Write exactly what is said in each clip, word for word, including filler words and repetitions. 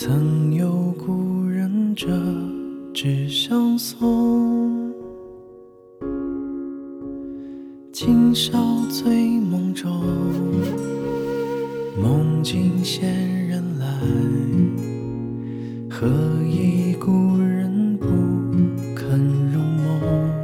曾有故人这纸相送，今宵醉梦中，梦境仙人来，何以故人不肯入梦？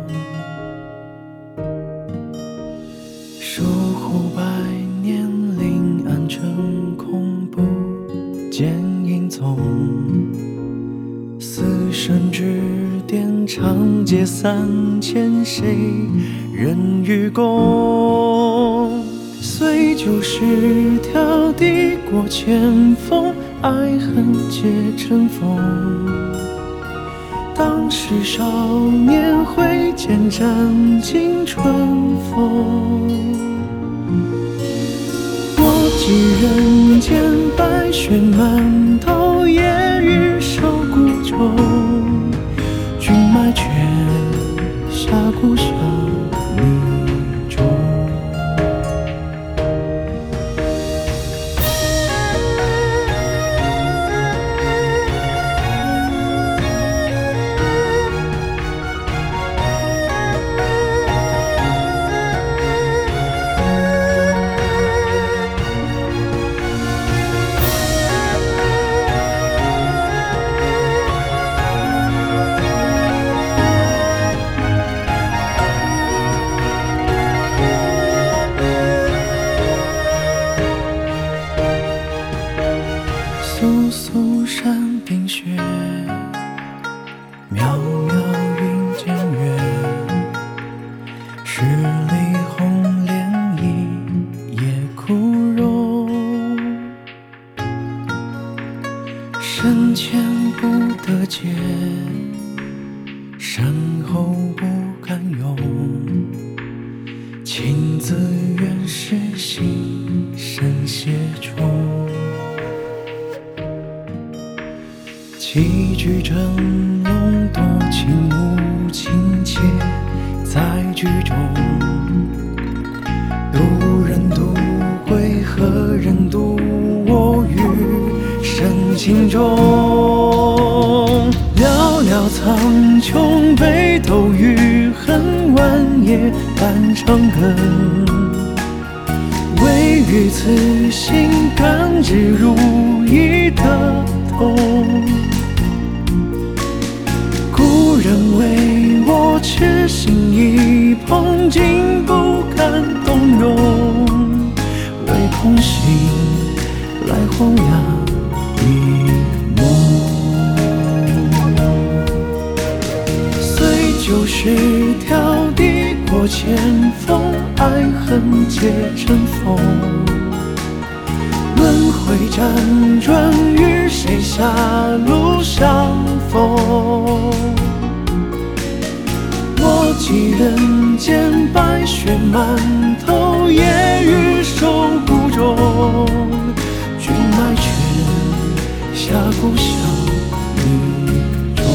疏忽百年，临安成空，不见影踪。死生之巅，长街三千，谁人与共？随旧时条，抵过千峰，爱恨皆成风。当时少年挥剑斩尽春风。我寄人间，白雪满头，夜雨收孤舟。君埋却下故乡泥中。簌簌山冰雪，渺渺云间月。十里红莲一夜枯荣，身前不得解，身后不敢拥。情字原是心生血中。棋局峥嵘，多情无情切在局中。渡人渡归，何人渡我于深情中？寥寥苍穹，北斗余恨，万叶半长根。唯于此心，感知如意的痛。故人为我痴心一碰，竟不敢动容。唯空心来晃漾一梦。随旧时条，抵过千峰，爱恨皆成风。轮回辗转，与谁狭路相逢？我寄人间，白雪满头，夜雨收孤舟。君埋却下故乡泥中。